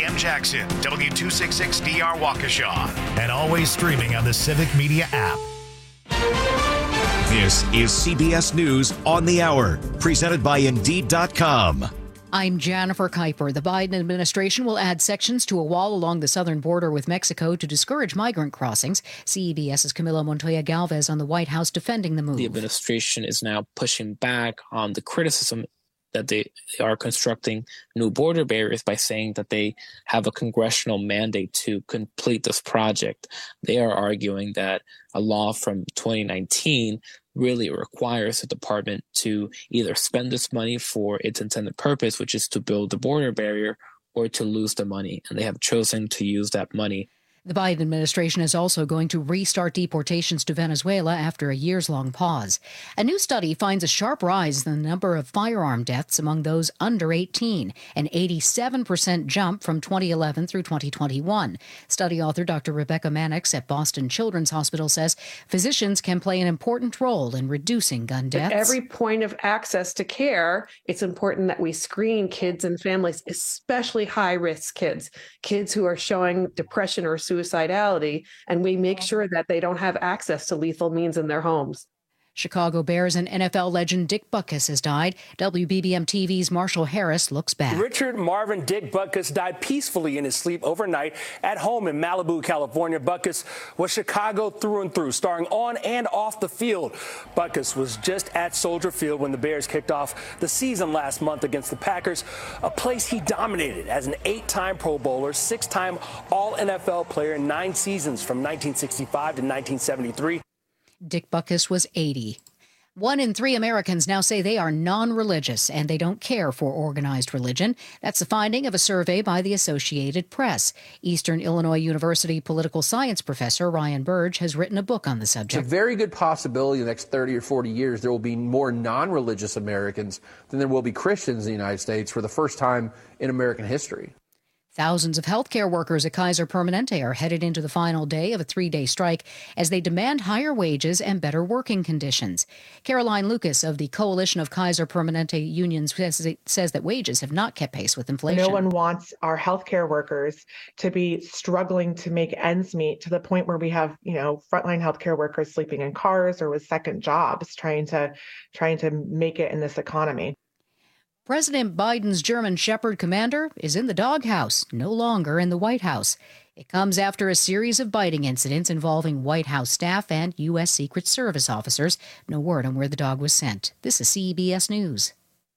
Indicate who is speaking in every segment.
Speaker 1: Sam Jackson, W266DR Waukesha, and always streaming on the Civic Media app.
Speaker 2: This is CBS News on the Hour, presented by Indeed.com.
Speaker 3: I'm Jennifer Kuiper. The Biden administration will add sections to a wall along the southern border with Mexico to discourage migrant crossings. CBS's Camila Montoya Galvez on the White House defending the move.
Speaker 4: The administration is now pushing back on the criticism that they are constructing new border barriers by saying that they have a congressional mandate to complete this project. They are arguing that a law from 2019 really requires the department to either spend this money for its intended purpose, which is to build the border barrier, or to lose the money. And they have chosen to use that money.
Speaker 3: The Biden administration is also going to restart deportations to Venezuela after a years-long pause. A new study finds a sharp rise in the number of firearm deaths among those under 18, an 87% jump from 2011 through 2021. Study author Dr. Rebecca Mannix at Boston Children's Hospital says physicians can play an important role in reducing gun deaths.
Speaker 5: At every point of access to care, it's important that we screen kids and families, especially high-risk kids who are showing depression or suicidality, and we make sure that they don't have access to lethal means in their homes.
Speaker 3: Chicago Bears and NFL legend Dick Butkus has died. WBBM TV's Marshall Harris looks back.
Speaker 6: Richard Marvin Dick Butkus died peacefully in his sleep overnight at home in Malibu, California. Butkus was Chicago through and through, starring on and off the field. Butkus was just at Soldier Field when the Bears kicked off the season last month against the Packers, a place he dominated as an 8-time Pro Bowler, 6-time All-NFL player in 9 seasons from 1965 to 1973.
Speaker 3: Dick Butkus was 80. 1 in 3 Americans now say they are non-religious and they don't care for organized religion. That's the finding of a survey by the Associated Press. Eastern Illinois University political science professor Ryan Burge has written a book on the subject.
Speaker 7: It's a very good possibility in the next 30 or 40 years there will be more non-religious Americans than there will be Christians in the United States for the first time in American history.
Speaker 3: Thousands of healthcare workers at Kaiser Permanente are headed into the final day of a 3-day strike as they demand higher wages and better working conditions. Caroline Lucas of the Coalition of Kaiser Permanente Unions says that wages have not kept pace with inflation.
Speaker 8: No one wants our healthcare workers to be struggling to make ends meet to the point where we have, frontline healthcare workers sleeping in cars or with second jobs trying to make it in this economy.
Speaker 3: President Biden's German Shepherd commander is in the doghouse, no longer in the White House. It comes after a series of biting incidents involving White House staff and U.S. Secret Service officers. No word on where the dog was sent. This is CBS News.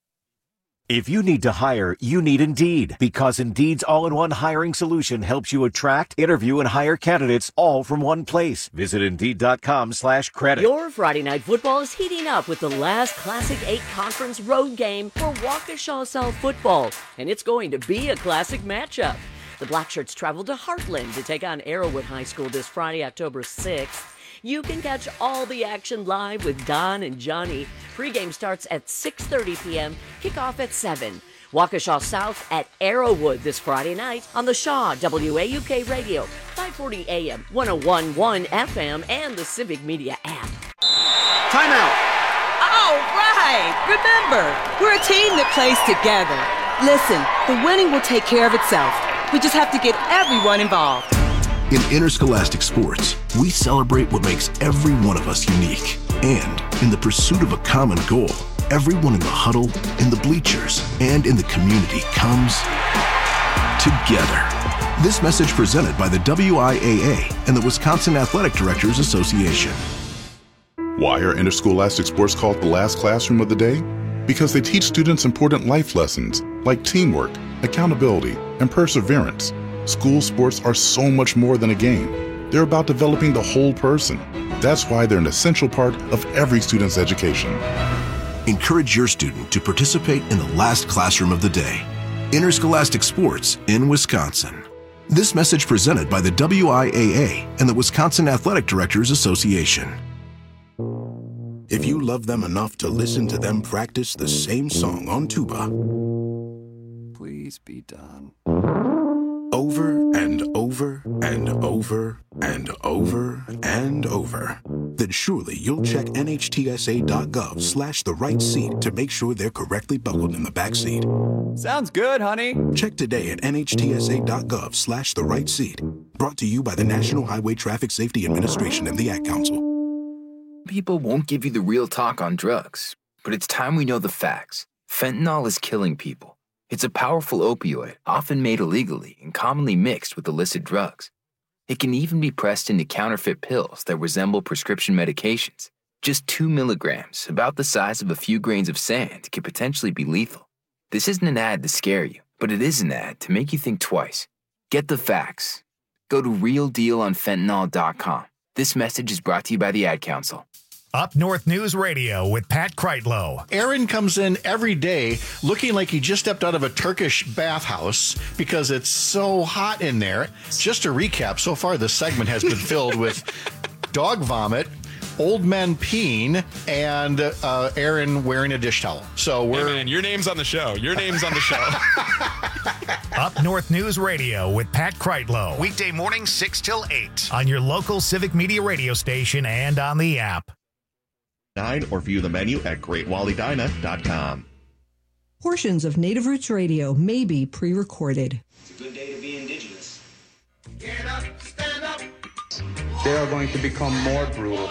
Speaker 2: If you need to hire, you need Indeed, because Indeed's all-in-one hiring solution helps you attract, interview, and hire candidates all from one place. Visit Indeed.com/credit.
Speaker 9: Your Friday night football is heating up with the last Classic 8 Conference road game for Waukesha South football, and it's going to be a classic matchup. The Blackshirts travel to Heartland to take on Arrowwood High School this Friday, October 6th. You can catch all the action live with Don and Johnny. Pre-game starts at 6:30 p.m., kickoff at 7. Waukesha South at Arrowwood this Friday night on the Shaw WAUK Radio, 540 AM, 101.1 FM, and the Civic Media app.
Speaker 10: Timeout!
Speaker 11: All right! Remember, we're a team that plays together. Listen, the winning will take care of itself. We just have to get everyone involved.
Speaker 12: In interscholastic sports, we celebrate what makes every one of us unique. And in the pursuit of a common goal, everyone in the huddle, in the bleachers, and in the community comes together. This message presented by the WIAA and the Wisconsin Athletic Directors Association.
Speaker 13: Why are interscholastic sports called the last classroom of the day? Because they teach students important life lessons like teamwork, accountability, and perseverance. School sports are so much more than a game. They're about developing the whole person. That's why they're an essential part of every student's education.
Speaker 12: Encourage your student to participate in the last classroom of the day. Interscholastic sports in Wisconsin. This message presented by the WIAA and the Wisconsin Athletic Directors Association. If you love them enough to listen to them practice the same song on tuba,
Speaker 14: please be done.
Speaker 12: Over and over and over and over and over. then surely you'll check NHTSA.gov/the-right-seat to make sure they're correctly buckled in the back seat.
Speaker 14: Sounds good, honey.
Speaker 12: Check today at NHTSA.gov/the-right-seat. Brought to you by the National Highway Traffic Safety Administration and the Ad Council.
Speaker 15: People won't give you the real talk on drugs, but it's time we know the facts. Fentanyl is killing people. It's a powerful opioid, often made illegally and commonly mixed with illicit drugs. It can even be pressed into counterfeit pills that resemble prescription medications. Just 2 milligrams, about the size of a few grains of sand, could potentially be lethal. This isn't an ad to scare you, but it is an ad to make you think twice. Get the facts. Go to realdealonfentanyl.com. This message is brought to you by the Ad Council.
Speaker 1: Up North News Radio with Pat Kreitlow.
Speaker 16: Aaron comes in every day looking like he just stepped out of a Turkish bathhouse because it's so hot in there. Just to recap, so far this segment has been filled with dog vomit, old men peeing, and Aaron wearing a dish towel. So we're...
Speaker 17: Hey man, your name's on the show. Your name's on the show.
Speaker 1: Up North News Radio with Pat Kreitlow. Weekday morning 6 till 8 on your local Civic Media radio station and on the app.
Speaker 18: Or view the menu at GreatWallyDina.com.
Speaker 19: Portions of Native Roots Radio may be pre-recorded.
Speaker 20: It's a good day to be indigenous.
Speaker 21: Get up, stand up.
Speaker 22: They are going to become more brutal.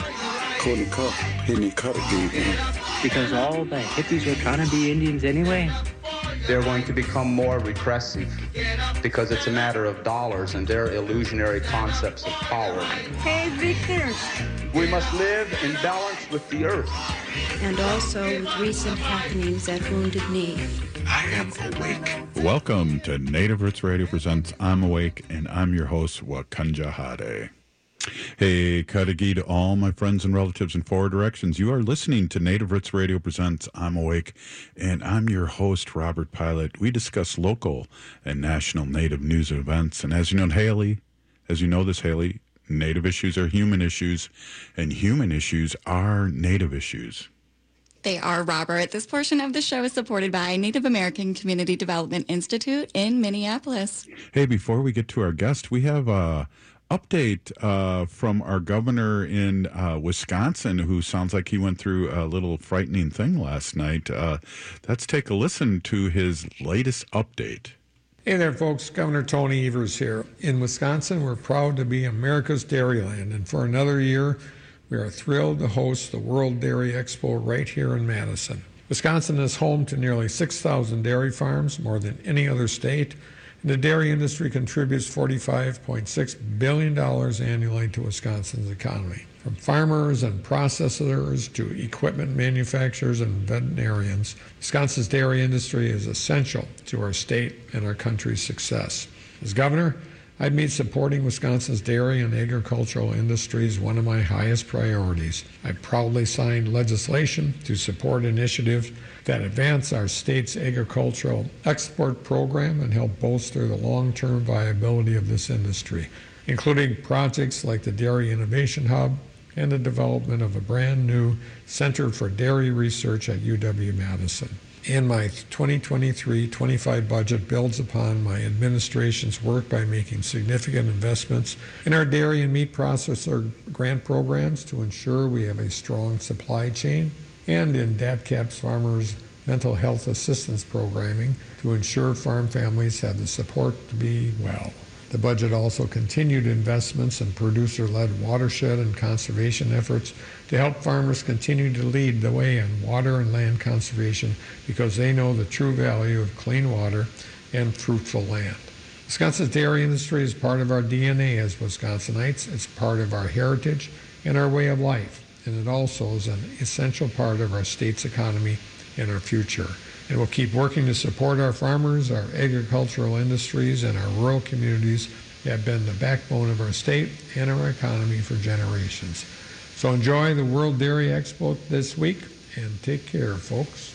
Speaker 23: Because all the hippies were trying to be Indians anyway.
Speaker 22: They're going to become more repressive because it's a matter of dollars and their illusionary concepts of power.
Speaker 24: Hey, Victor.
Speaker 22: We must live in balance with the earth.
Speaker 24: And also with recent happenings at Wounded Knee.
Speaker 12: I am awake.
Speaker 13: Welcome to Native Roots Radio presents I'm Awake, and I'm your host, Wakanja Hade. Hey, Kadagi to all my friends and relatives in four directions. You are listening to Native Roots Radio presents I'm Awake, and I'm your host, Robert Pilot. We discuss local and national Native news and events. And as you know, Haley, Native issues are human issues, and human issues are Native issues.
Speaker 25: They are, Robert. This portion of the show is supported by Native American Community Development Institute in Minneapolis.
Speaker 13: Hey, before we get to our guest, we have a update from our governor in Wisconsin, who sounds like he went through a little frightening thing last night. Let's take a listen to his latest update.
Speaker 26: Hey there, folks. Governor Tony Evers here. In Wisconsin, we're proud to be America's Dairyland, and for another year, we are thrilled to host the World Dairy Expo right here in Madison. Wisconsin is home to nearly 6,000 dairy farms, more than any other state. The dairy industry contributes $45.6 billion annually to Wisconsin's economy. From farmers and processors to equipment manufacturers and veterinarians, Wisconsin's dairy industry is essential to our state and our country's success. As governor, I've made supporting Wisconsin's dairy and agricultural industries one of my highest priorities. I proudly signed legislation to support initiatives that advance our state's agricultural export program and help bolster the long-term viability of this industry, including projects like the Dairy Innovation Hub and the development of a brand new Center for Dairy Research at UW-Madison. And my 2023-25 budget builds upon my administration's work by making significant investments in our dairy and meat processor grant programs to ensure we have a strong supply chain, and in DATCAP's Farmers Mental Health Assistance Programming to ensure farm families have the support to be well. The budget also continued investments in producer-led watershed and conservation efforts to help farmers continue to lead the way in water and land conservation because they know the true value of clean water and fruitful land. Wisconsin's dairy industry is part of our DNA as Wisconsinites. It's part of our heritage and our way of life, and it also is an essential part of our state's economy and our future. And we'll keep working to support our farmers, our agricultural industries, and our rural communities that have been the backbone of our state and our economy for generations. So enjoy the World Dairy Expo this week, and take care, folks.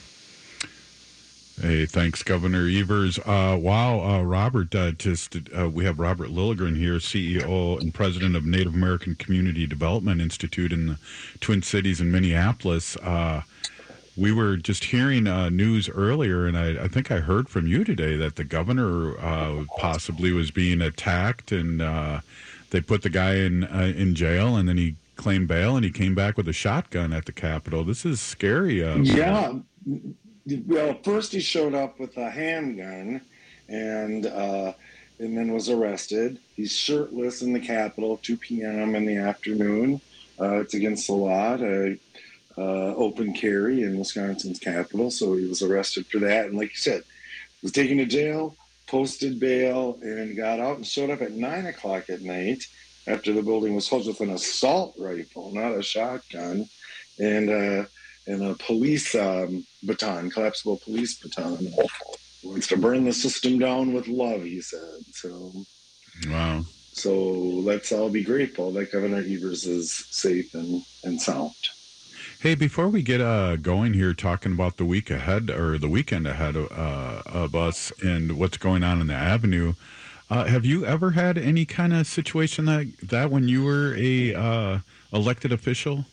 Speaker 13: Hey, thanks, Governor Evers. Robert, we have Robert Lilligren here, CEO and president of Native American Community Development Institute in the Twin Cities in Minneapolis. We were just hearing news earlier, and I think I heard from you today that the governor possibly was being attacked, and they put the guy in jail, and then he
Speaker 3: claim bail, and he came back with a shotgun at the Capitol. This is scary.
Speaker 4: Yeah. Well, first he showed up with a handgun and then was arrested. He's shirtless in the Capitol, 2 p.m. in the afternoon. It's against the law to open carry in Wisconsin's Capitol, so he was arrested for that. And like you said, was taken to jail, posted bail, and got out and showed up at 9 o'clock at night after the building was closed with an assault rifle, not a shotgun, and a police baton, collapsible police baton. He wants to burn the system down with love, he said. So,
Speaker 3: wow.
Speaker 4: So let's all be grateful that Governor Evers is safe and sound.
Speaker 3: Hey, before we get going here, talking about the week ahead or the weekend ahead of us and what's going on in the Avenue, have you ever had any kind of situation that when you were a elected official?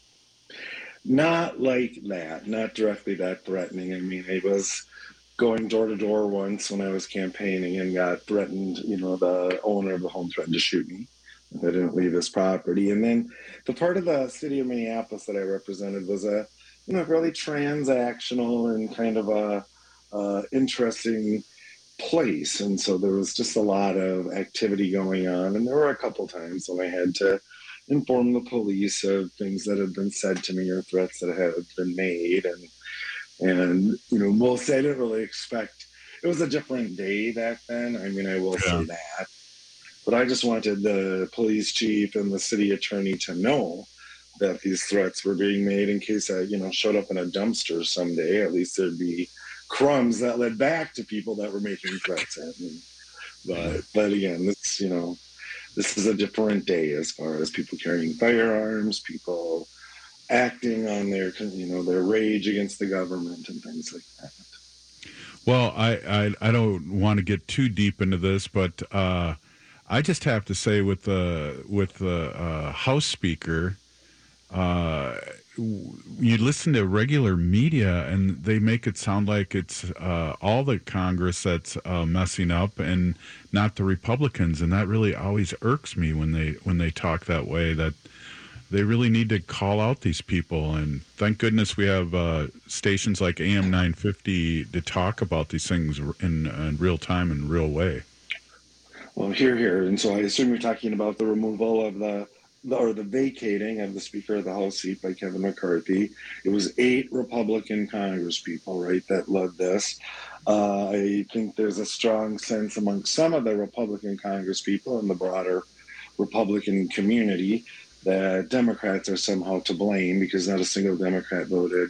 Speaker 4: Not like that, not directly that threatening. I mean, I was going door to door once when I was campaigning and got threatened. You know, the owner of the home threatened to shoot me if I didn't leave his property. And then the part of the city of Minneapolis that I represented was a, really transactional and kind of a interesting place. And so there was just a lot of activity going on. And there were a couple times when I had to inform the police of things that had been said to me or threats that had been made. And mostly I didn't really expect, it was a different day back then. I mean, I will say that. But I just wanted the police chief and the city attorney to know that these threats were being made in case I, showed up in a dumpster someday. At least there'd be crumbs that led back to people that were making threats at me. But again, this is a different day as far as people carrying firearms, people acting on their rage against the government and things like that.
Speaker 3: Well, I don't want to get too deep into this, but I just have to say with the House Speaker, you listen to regular media and they make it sound like it's all the Congress that's messing up and not the Republicans, and that really always irks me when they talk that way. That they really need to call out these people, and thank goodness we have stations like AM 950 to talk about these things in real time and real way.
Speaker 4: Well, here. And so I assume you're talking about the removal of the vacating of the Speaker of the House seat by Kevin McCarthy. It was 8 Republican congresspeople, right, that led this. I think there's a strong sense among some of the Republican congresspeople and the broader Republican community that Democrats are somehow to blame because not a single Democrat voted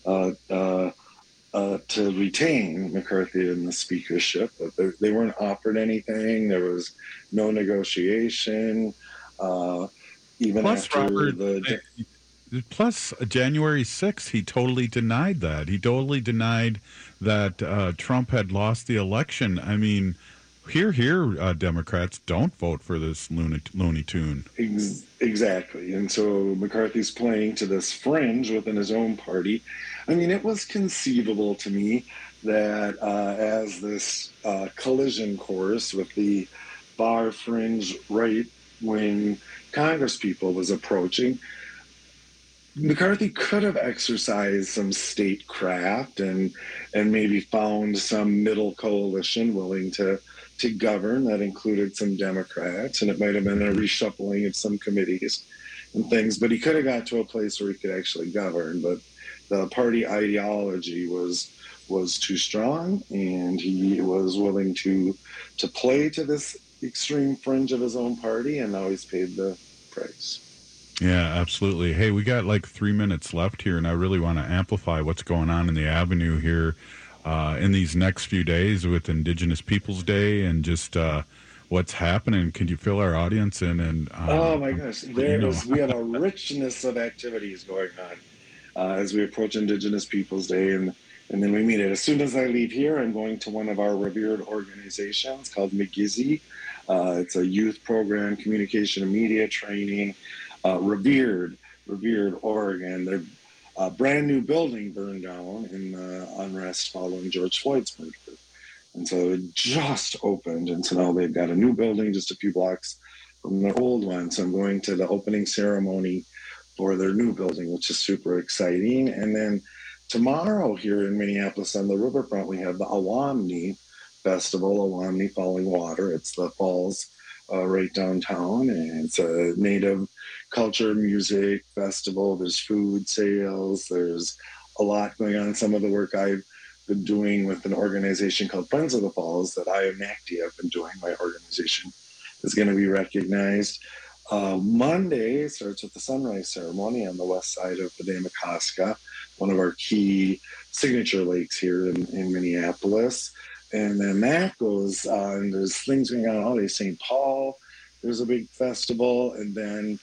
Speaker 4: to retain McCarthy in the speakership. But they weren't offered anything. There was no negotiation. Even
Speaker 3: plus,
Speaker 4: after
Speaker 3: Robert, plus January 6th, he totally denied that. He totally denied that Trump had lost the election. I mean, here, Democrats, don't vote for this Looney Tune.
Speaker 4: Exactly. And so McCarthy's playing to this fringe within his own party. I mean, it was conceivable to me that as this collision course with the far fringe right-wing congresspeople was approaching, McCarthy could have exercised some statecraft and maybe found some middle coalition willing to govern that included some Democrats, and it might have been a reshuffling of some committees and things, but he could have got to a place where he could actually govern. But the party ideology was too strong, and he was willing to play to this extreme fringe of his own party, and now he's paid the price.
Speaker 3: Yeah, absolutely. Hey, we got like 3 minutes left here, and I really want to amplify what's going on in the Avenue here in these next few days with Indigenous Peoples Day and just what's happening. Can you fill our audience in? And
Speaker 4: oh my gosh, we have a richness of activities going on as we approach Indigenous Peoples Day, and then we meet it. As soon as I leave here, I'm going to one of our revered organizations called McGizzy. It's a youth program, communication and media training. Revered Oregon. Their brand new building burned down in unrest following George Floyd's murder. And so it just opened. And so now they've got a new building just a few blocks from their old one. So I'm going to the opening ceremony for their new building, which is super exciting. And then tomorrow here in Minneapolis on the riverfront, we have the Awamni Festival, Awamni Falling Water. It's the falls right downtown, and it's a native culture music festival. There's food sales. There's a lot going on. Some of the work I've been doing with an organization called Friends of the Falls that I and NACD have been doing, my organization, is going to be recognized. Monday starts with the sunrise ceremony on the west side of the Damakoska, one of our key signature lakes here in Minneapolis. And then that goes on, there's things going on all day. St. Paul, there's a big festival. And then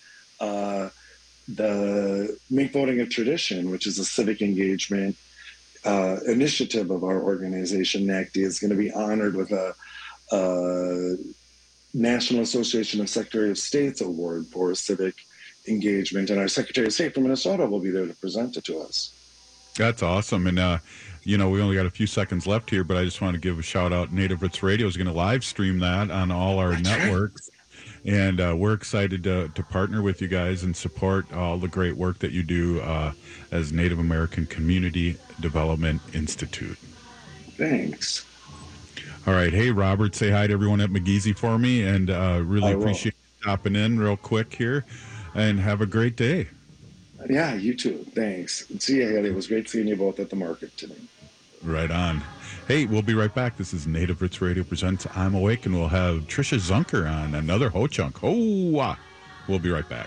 Speaker 4: the Make Voting a Tradition, which is a civic engagement initiative of our organization, NACD, is going to be honored with a National Association of Secretary of States Award for civic engagement. And our Secretary of State from Minnesota will be there to present it to us.
Speaker 3: That's awesome. And, we only got a few seconds left here, but I just want to give a shout out. Native Roots Radio is going to live stream that on all our networks. Right. And we're excited to partner with you guys and support all the great work that you do as Native American Community Development Institute.
Speaker 4: Thanks.
Speaker 3: All right. Hey, Robert, say hi to everyone at McGeezy for me, and really appreciate you stopping in real quick here, and have a great day.
Speaker 4: Yeah, you too. Thanks. See you, Haley. It was great seeing you both at the market today.
Speaker 3: Right on. Hey, we'll be right back. This is Native Roots Radio presents I'm Awake, and we'll have Trisha Zunker on, another Ho-Chunk. We'll be right back.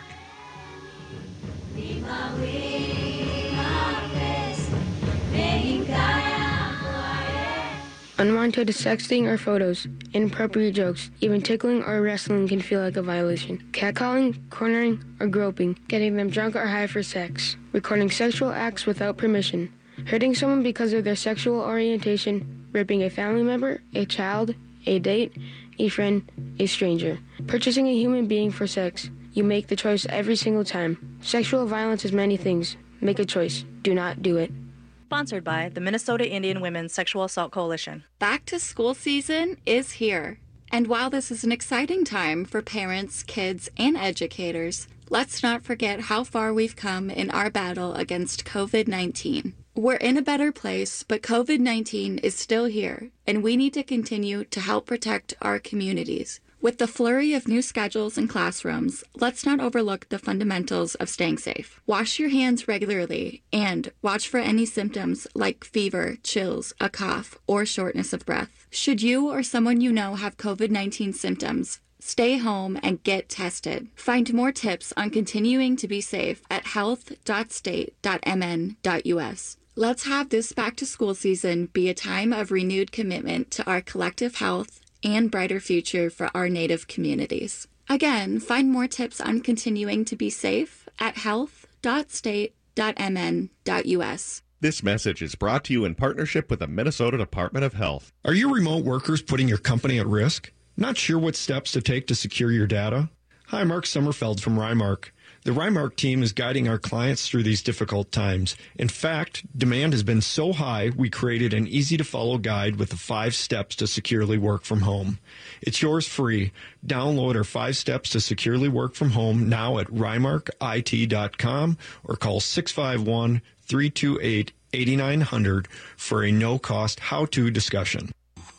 Speaker 2: Unwanted sexting or photos, inappropriate jokes, even tickling or wrestling can feel like a violation. Catcalling, cornering, or groping, getting them drunk or high for sex, recording sexual acts without permission, hurting someone because of their sexual orientation, raping a family member, a child, a date, a friend, a stranger, purchasing a human being for sex. You make the choice every single time. Sexual violence is many things. Make a choice. Do not do it.
Speaker 5: Sponsored by the Minnesota Indian Women's Sexual Assault Coalition.
Speaker 25: Back to school season is here. And while this is an exciting time for parents, kids, and educators, let's not forget how far we've come in our battle against COVID-19. We're in a better place, but COVID-19 is still here, and we need to continue to help protect our communities. With the flurry of new schedules and classrooms, let's not overlook the fundamentals of staying safe. Wash your hands regularly and watch for any symptoms like fever, chills, a cough, or shortness of breath. Should you or someone you know have COVID-19 symptoms, stay home and get tested. Find more tips on continuing to be safe at health.state.mn.us. Let's have this back-to-school season be a time of renewed commitment to our collective health and brighter future for our Native communities. Again, find more tips on continuing to be safe at health.state.mn.us.
Speaker 18: This message is brought to you in partnership with the Minnesota Department of Health.
Speaker 6: Are your remote workers putting your company at risk? Not sure what steps to take to secure your data? Hi, Mark Sommerfeld from Rymark. The Rymark team is guiding our clients through these difficult times. In fact, demand has been so high, we created an easy-to-follow guide with the 5 steps to securely work from home. It's yours free. Download our 5 steps to securely work from home now at rymarkit.com or call 651-328-8900 for a no-cost how-to discussion.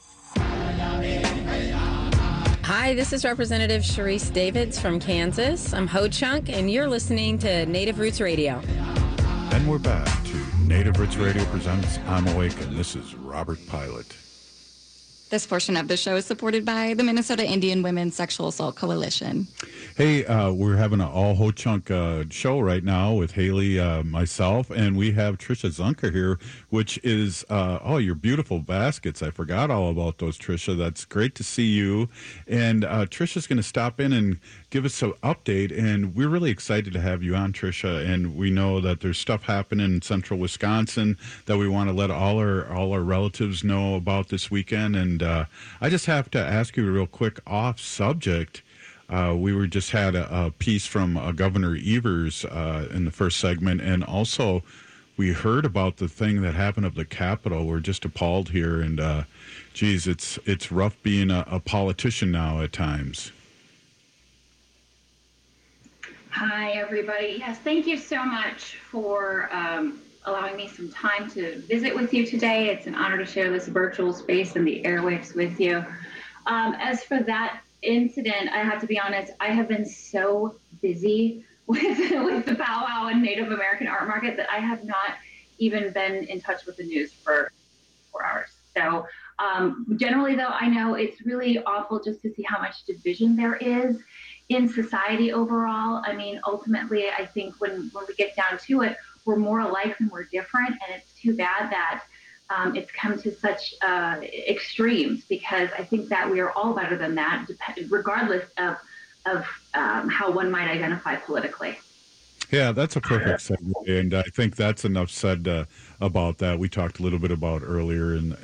Speaker 7: Hi, this is Representative Sharice Davids from Kansas. I'm Ho-Chunk, and you're listening to Native Roots Radio.
Speaker 3: And we're back to Native Roots Radio presents I'm Awake, and this is Robert Pilot.
Speaker 25: This portion of the show is supported by the Minnesota Indian Women's Sexual Assault Coalition.
Speaker 3: Hey, we're having an all Ho-Chunk show right now with Haley, myself, and we have Trisha Zunker here, which is, your beautiful baskets. I forgot all about those, Trisha. That's great to see you. And Trisha's going to stop in and give us an update, and we're really excited to have you on, Trisha. And we know that there's stuff happening in central Wisconsin that we want to let all our relatives know about this weekend. And I just have to ask you real quick off subject. We just had a piece from Governor Evers in the first segment, and also we heard about the thing that happened at the Capitol. We're just appalled here, and it's rough being a politician now at times.
Speaker 8: Hi, everybody. Yes, thank you so much for allowing me some time to visit with you today. It's an honor to share this virtual space and the airwaves with you. As for that incident, I have to be honest, I have been so busy with the powwow and Native American art market that I have not even been in touch with the news for 4 hours. So generally, though, I know it's really awful just to see how much division there is in society overall. I mean, ultimately, I think when we get down to it, we're more alike than we're different. And it's too bad that it's come to such extremes, because I think that we are all better than that, regardless of how one might identify politically.
Speaker 3: Yeah, that's a perfect segue, and I think that's enough said about that. We talked a little bit about earlier in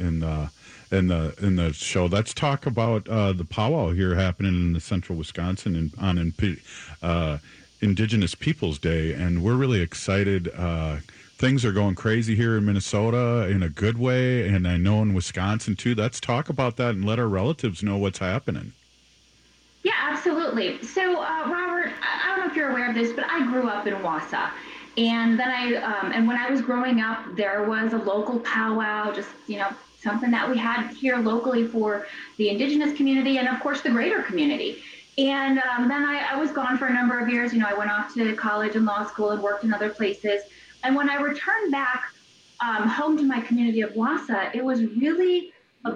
Speaker 3: the show. Let's talk about the powwow here happening in the central Wisconsin on Indigenous Peoples Day, and we're really excited. Things are going crazy here in Minnesota in a good way, and I know in Wisconsin too. Let's talk about that and let our relatives know what's happening.
Speaker 8: Yeah, absolutely. So, Robert, I don't know if you're aware of this, but I grew up in Wausau. And then and when I was growing up, there was a local powwow, just, something that we had here locally for the Indigenous community and, of course, the greater community. And then I was gone for a number of years. I went off to college and law school and worked in other places. And when I returned back home to my community of Wausau, it was really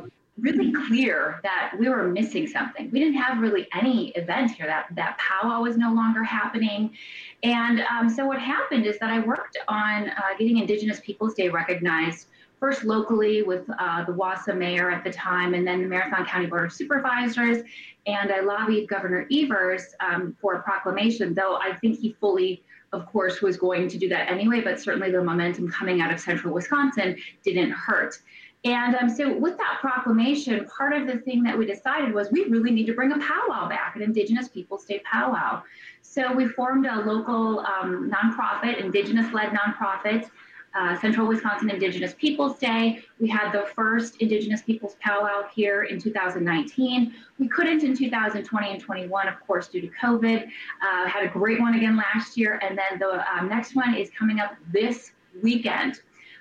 Speaker 8: clear that we were missing something. We didn't have really any event here. That powwow was no longer happening. And so what happened is that I worked on getting Indigenous Peoples Day recognized, first locally with the Wausau mayor at the time, and then the Marathon County Board of Supervisors. And I lobbied Governor Evers for a proclamation, though I think he fully, of course, was going to do that anyway, but certainly the momentum coming out of central Wisconsin didn't hurt. And so with that proclamation, part of the thing that we decided was we really need to bring a powwow back, an Indigenous Peoples Day powwow. So we formed a local nonprofit, Indigenous-led nonprofit, Central Wisconsin Indigenous Peoples Day. We had the first Indigenous Peoples powwow here in 2019. We couldn't in 2020 and 21, of course, due to COVID. Had a great one again last year. And then the next one is coming up this weekend.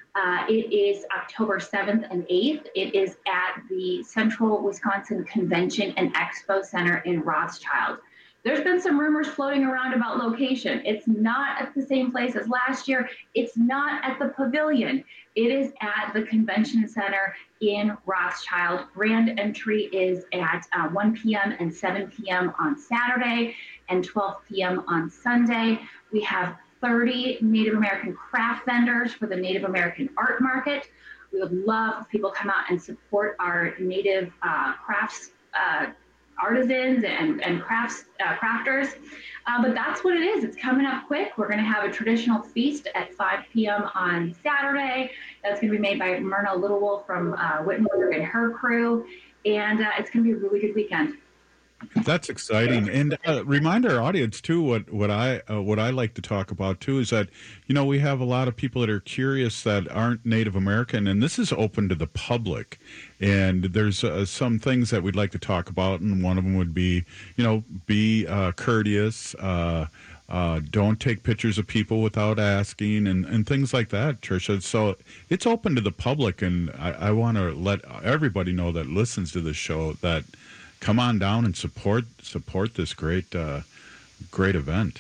Speaker 8: It is October 7th and 8th. It is at the Central Wisconsin Convention and Expo Center in Rothschild. There's been some rumors floating around about location. It's not at the same place as last year. It's not at the Pavilion. It is at the Convention Center in Rothschild. Grand entry is at 1 p.m. and 7 p.m. on Saturday and 12 p.m. on Sunday. We have 30 Native American craft vendors for the Native American art market. We would love if people come out and support our Native crafts artisans and crafters. But that's what it is. It's coming up quick. We're going to have a traditional feast at 5 p.m. on Saturday. That's going to be made by Myrna Littlewolf from Wittenberg and her crew. And it's going to be a really good weekend.
Speaker 3: That's exciting, and remind our audience too. What I like to talk about too is that we have a lot of people that are curious that aren't Native American, and this is open to the public. And there's some things that we'd like to talk about, and one of them would be be courteous. Don't take pictures of people without asking, and things like that, Tricia. So it's open to the public, and I want to let everybody know that listens to this show that. Come on down and support this great event.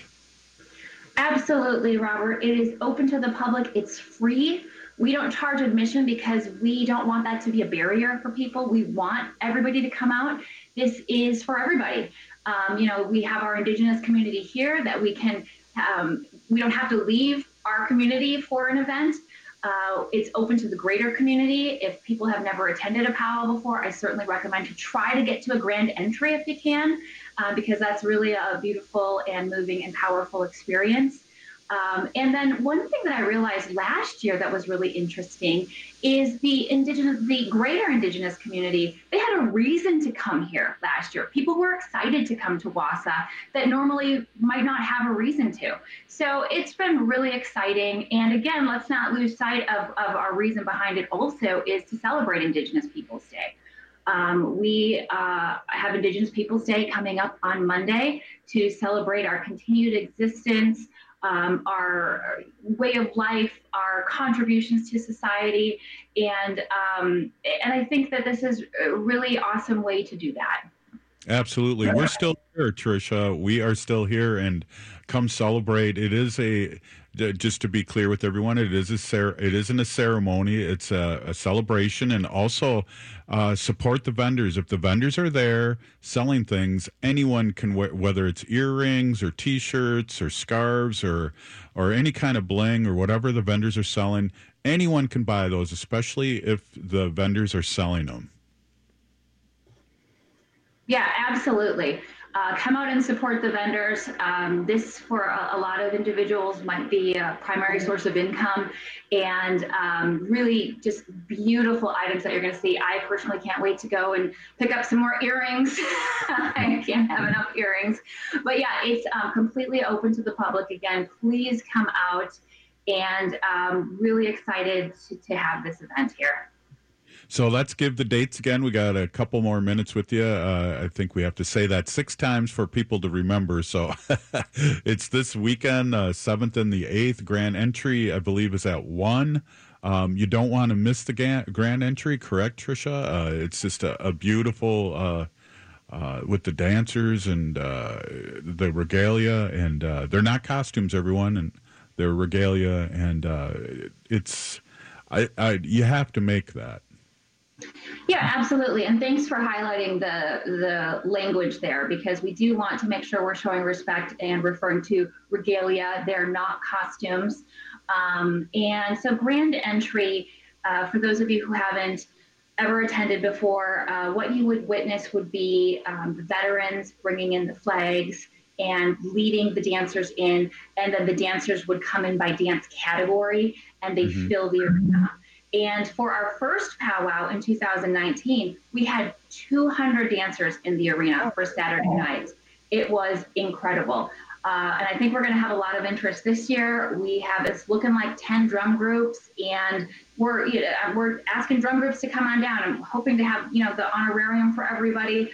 Speaker 8: Absolutely, Robert. It is open to the public. It's free. We don't charge admission because we don't want that to be a barrier for people. We want everybody to come out. This is for everybody. We have our Indigenous community here that we can. We don't have to leave our community for an event. It's open to the greater community. If people have never attended a powwow before, I certainly recommend to try to get to a grand entry if you can, because that's really a beautiful and moving and powerful experience. And then one thing that I realized last year that was really interesting is the greater Indigenous community, they had a reason to come here last year. People were excited to come to Wausau that normally might not have a reason to. So it's been really exciting. And again, let's not lose sight of our reason behind it also is to celebrate Indigenous Peoples Day. We have Indigenous Peoples Day coming up on Monday to celebrate our continued existence, our way of life, our contributions to society, and I think that this is a really awesome way to do that.
Speaker 3: Absolutely. We're still here, Tricia. We are still here, and come celebrate. It is just to be clear with everyone, it isn't a ceremony. It's a celebration, and also support the vendors. If the vendors are there selling things, anyone can wear, whether it's earrings or T-shirts or scarves or any kind of bling or whatever the vendors are selling. Anyone can buy those, especially if the vendors are selling them.
Speaker 8: Yeah, absolutely. Come out and support the vendors. This, for a lot of individuals, might be a primary source of income, and really just beautiful items that you're going to see. I personally can't wait to go and pick up some more earrings. I can't have enough earrings. But yeah, it's completely open to the public. Again, please come out, and really excited to have this event here.
Speaker 3: So let's give the dates again. We got a couple more minutes with you. I think we have to say that 6 times for people to remember. So it's this weekend, 7th and the 8th. Grand entry, I believe, is at 1. You don't want to miss the grand entry, correct, Tricia? It's just a beautiful, with the dancers and the regalia. And they're not costumes, everyone, and they're regalia. And you have to make that.
Speaker 8: Yeah, absolutely. And thanks for highlighting the language there, because we do want to make sure we're showing respect and referring to regalia. They're not costumes. And so grand entry, for those of you who haven't ever attended before, what you would witness would be the veterans bringing in the flags and leading the dancers in, and then the dancers would come in by dance category, and they fill the arena. And for our first powwow in 2019, we had 200 dancers in the arena for Saturday night. It was incredible. And I think we're going to have a lot of interest this year. It's looking like 10 drum groups, and we're asking drum groups to come on down. I'm hoping to have, the honorarium for everybody.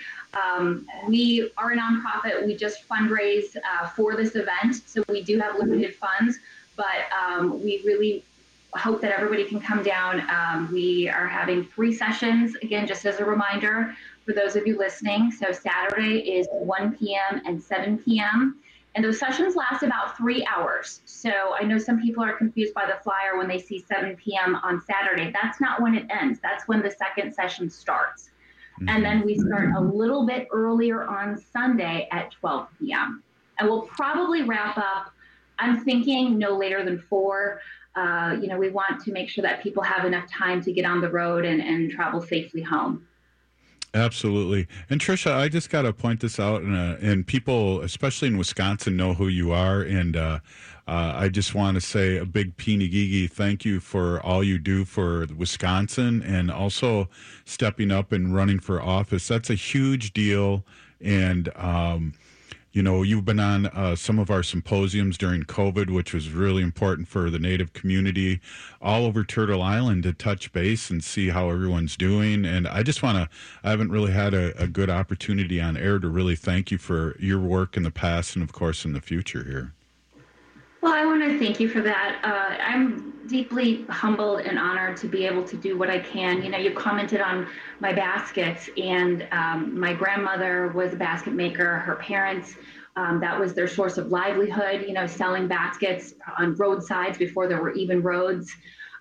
Speaker 8: We are a nonprofit. We just fundraise for this event, so we do have limited funds, but we really hope that everybody can come down. We are having 3 sessions, again, just as a reminder for those of you listening. So Saturday is 1 p.m. and 7 p.m. And those sessions last about 3 hours. So I know some people are confused by the flyer when they see 7 p.m. on Saturday. That's not when it ends. That's when the second session starts. And then we start a little bit earlier on Sunday at 12 p.m. And we'll probably wrap up, I'm thinking, no later than 4. We want to make sure that people have enough time to get on the road and travel safely home.
Speaker 3: Absolutely. And Tricia, I just got to point this out, and people, especially in Wisconsin, know who you are. And I just want to say a big Pinigigi thank you for all you do for Wisconsin, and also stepping up and running for office. That's a huge deal. And you've been on some of our symposiums during COVID, which was really important for the Native community all over Turtle Island to touch base and see how everyone's doing. And I haven't really had a good opportunity on air to really thank you for your work in the past and, of course, in the future here.
Speaker 8: Well, I want to thank you for that. I'm deeply humbled and honored to be able to do what I can. You commented on my baskets, and my grandmother was a basket maker. Her parents, that was their source of livelihood, selling baskets on roadsides before there were even roads.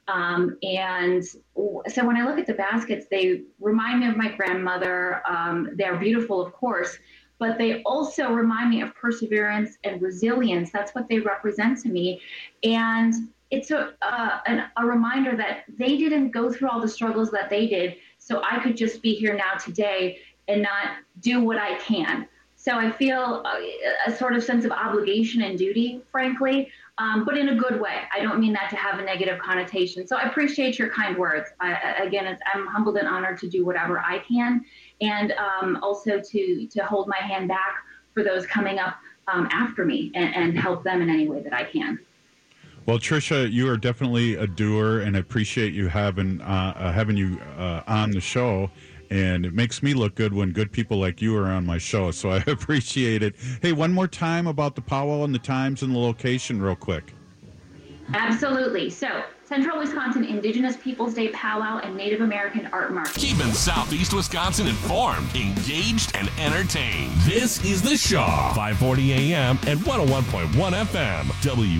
Speaker 8: And so when I look at the baskets, they remind me of my grandmother. They're beautiful, of course, but they also remind me of perseverance and resilience. That's what they represent to me. And it's a reminder that they didn't go through all the struggles that they did, so I could just be here now today and not do what I can. So I feel a sort of sense of obligation and duty, frankly, but in a good way. I don't mean that to have a negative connotation. So I appreciate your kind words. I'm humbled and honored to do whatever I can, and also to hold my hand back for those coming up after me and help them in any way that I can.
Speaker 3: Well, Tricia, you are definitely a doer, and I appreciate you having you on the show. And it makes me look good when good people like you are on my show, so I appreciate it. Hey, one more time about the powwow and the times and the location real quick.
Speaker 8: Absolutely. So, Central Wisconsin Indigenous Peoples Day Powwow and Native American Art March.
Speaker 9: Keeping Southeast Wisconsin informed, engaged, and entertained. This is The Shaw, 540 AM and 101.1 FM,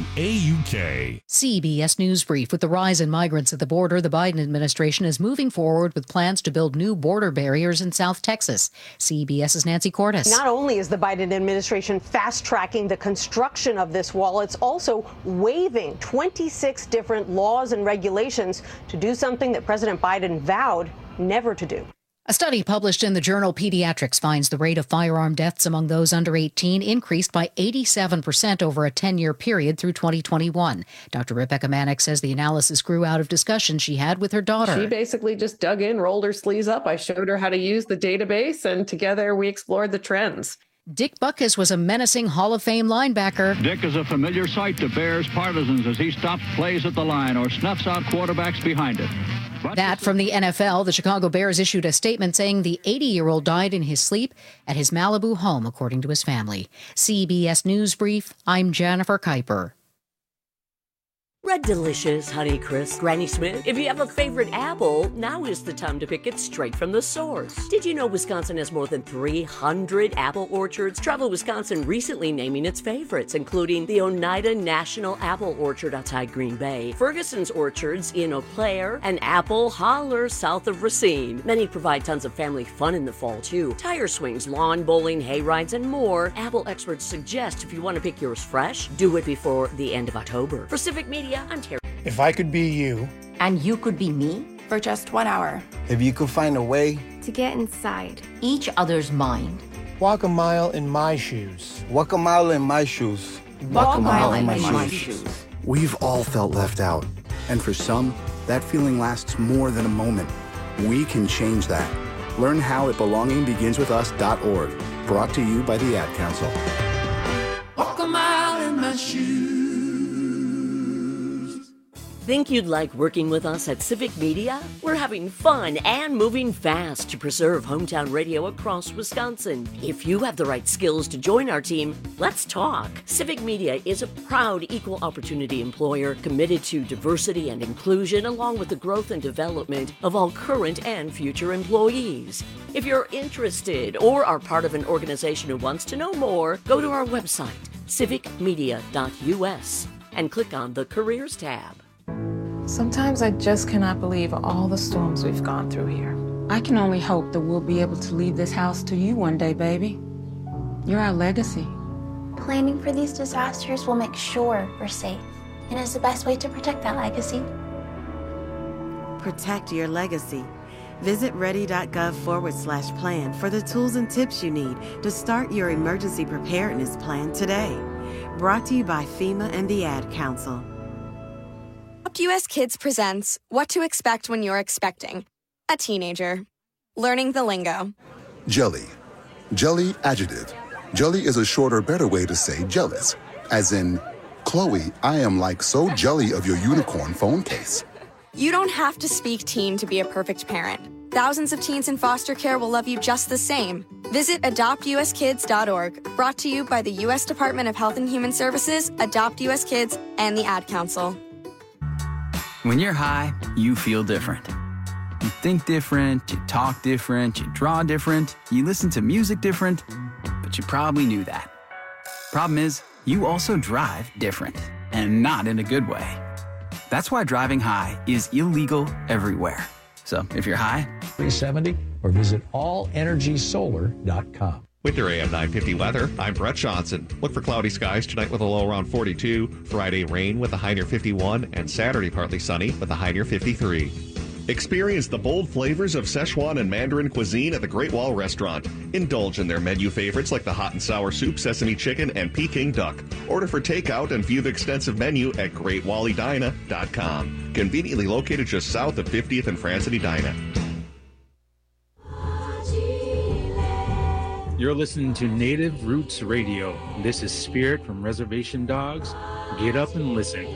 Speaker 9: WAUK.
Speaker 10: CBS News Brief. With the rise in migrants at the border, the Biden administration is moving forward with plans to build new border barriers in South Texas. CBS's Nancy Cordes.
Speaker 11: Not only is the Biden administration fast-tracking the construction of this wall, it's also waiving 26 different laws and regulations to do something that President Biden vowed never to do.
Speaker 10: A study published in the journal Pediatrics finds the rate of firearm deaths among those under 18 increased by 87% over a 10-year period through 2021. Dr. Rebecca Manick says the analysis grew out of discussions she had with her daughter.
Speaker 14: She basically just dug in, rolled her sleeves up. I showed her how to use the database, and together we explored the trends.
Speaker 10: Dick Butkus was a menacing Hall of Fame linebacker.
Speaker 15: Dick is a familiar sight to Bears partisans as he stops plays at the line or snuffs out quarterbacks behind it.
Speaker 10: That from the NFL, the Chicago Bears issued a statement saying the 80-year-old died in his sleep at his Malibu home, according to his family. CBS News Brief, I'm Jennifer Kuiper.
Speaker 16: Red Delicious, Honeycrisp, Granny Smith. If you have a favorite apple, now is the time to pick it straight from the source. Did you know Wisconsin has more than 300 apple orchards? Travel Wisconsin recently naming its favorites, including the Oneida National Apple Orchard outside Green Bay, Ferguson's Orchards in Eau Claire, and Apple Holler south of Racine. Many provide tons of family fun in the fall, too. Tire swings, lawn bowling, hay rides, and more. Apple experts suggest if you want to pick yours fresh, do it before the end of October. For Civic Media, I'm Terry.
Speaker 27: If I could be you.
Speaker 28: And you could be me? For just 1 hour.
Speaker 27: If you could find a way.
Speaker 28: To get inside each other's mind.
Speaker 27: Walk a mile in my shoes. Walk a mile in my shoes.
Speaker 28: Walk a mile in my shoes.
Speaker 29: We've all felt left out. And for some, that feeling lasts more than a moment. We can change that. Learn how at belongingbeginswithus.org. Brought to you by the Ad Council.
Speaker 28: Walk a mile in my shoes.
Speaker 16: Think you'd like working with us at Civic Media? We're having fun and moving fast to preserve hometown radio across Wisconsin. If you have the right skills to join our team, let's talk. Civic Media is a proud equal opportunity employer committed to diversity and inclusion along with the growth and development of all current and future employees. If you're interested or are part of an organization who wants to know more, go to our website, civicmedia.us, and click on the Careers tab.
Speaker 30: Sometimes I just cannot believe all the storms we've gone through here. I can only hope that we'll be able to leave this house to you one day, baby. You're our legacy.
Speaker 31: Planning for these disasters will make sure we're safe, and is the best way to protect that legacy.
Speaker 32: Protect your legacy. Visit ready.gov/plan for the tools and tips you need to start your emergency preparedness plan today. Brought to you by FEMA and the Ad Council.
Speaker 33: US Kids presents What to Expect When You're Expecting a Teenager. Learning the lingo.
Speaker 34: Jelly. Jelly adjective. Jelly is a shorter, better way to say jealous. As in, Chloe, I am like so jelly of your unicorn phone case.
Speaker 33: You don't have to speak teen to be a perfect parent. Thousands of teens in foster care will love you just the same. Visit adoptuskids.org. Brought to you by the U.S. Department of Health and Human Services, Adopt U.S. Kids, and the Ad Council.
Speaker 35: When you're high, you feel different. You think different, you talk different, you draw different, you listen to music different, but you probably knew that. Problem is, you also drive different, and not in a good way. That's why driving high is illegal everywhere. So if you're high,
Speaker 36: 370 or visit allenergysolar.com.
Speaker 18: With your AM 950 weather, I'm Brett Johnson. Look for cloudy skies tonight with a low around 42. Friday, rain with a high near 51. And Saturday, partly sunny with a high near 53. Experience the bold flavors of Szechuan and Mandarin cuisine at the Great Wall Restaurant. Indulge in their menu favorites like the hot and sour soup, sesame chicken, and Peking duck. Order for takeout and view the extensive menu at GreatWallyDina.com. Conveniently located just south of 50th and France and Edina.
Speaker 37: You're listening to Native Roots Radio. This is Spirit from Reservation Dogs. Get up and listen.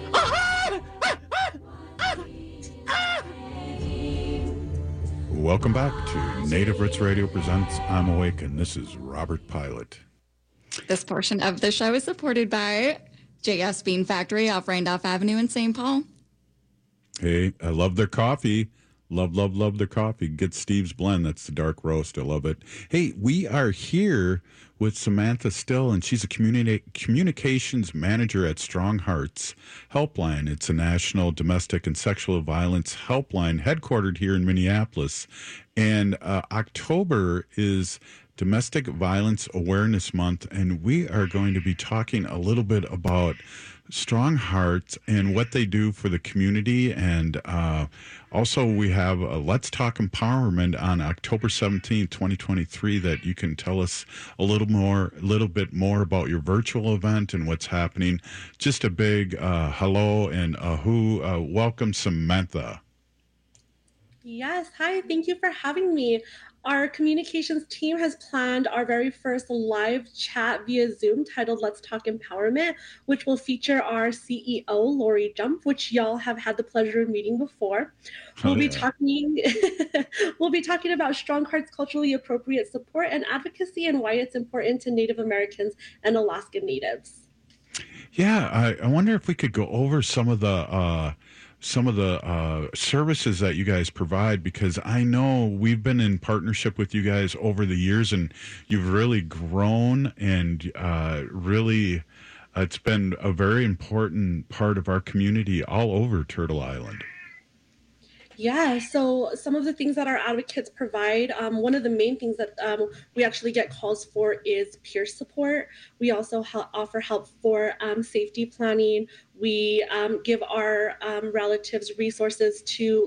Speaker 3: Welcome back to Native Roots Radio presents I'm Awake, and this is Robert Pilot.
Speaker 1: This portion of the show is supported by JS Bean Factory off Randolph Avenue in St. Paul.
Speaker 3: Hey, I love their coffee. Love their coffee. Get Steve's Blend. That's the dark roast. I love it. Hey, we are here with Samantha Still, and she's a communications manager at Strong Hearts Helpline. It's a national domestic and sexual violence helpline headquartered here in Minneapolis. And October is Domestic Violence Awareness Month, and we are going to be talking a little bit about Strong Hearts and what they do for the community. And also we have a Let's Talk Empowerment on October 17th, 2023, that you can tell us a little bit more about your virtual event and what's happening. Just a big hello and welcome, Samantha.
Speaker 2: Yes, hi, thank you for having me. Our communications team has planned our very first live chat via Zoom titled Let's Talk Empowerment, which will feature our CEO, Lori Jump, which y'all have had the pleasure of meeting before. We'll be talking about Strong Hearts culturally appropriate support and advocacy and why it's important to Native Americans and Alaskan Natives.
Speaker 3: Yeah, I wonder if we could go over some of the services that you guys provide, because I know we've been in partnership with you guys over the years, and you've really grown, and it's been a very important part of our community all over Turtle Island.
Speaker 2: Yeah, so some of the things that our advocates provide, one of the main things that we actually get calls for is peer support. We also offer help for safety planning. We give our relatives resources to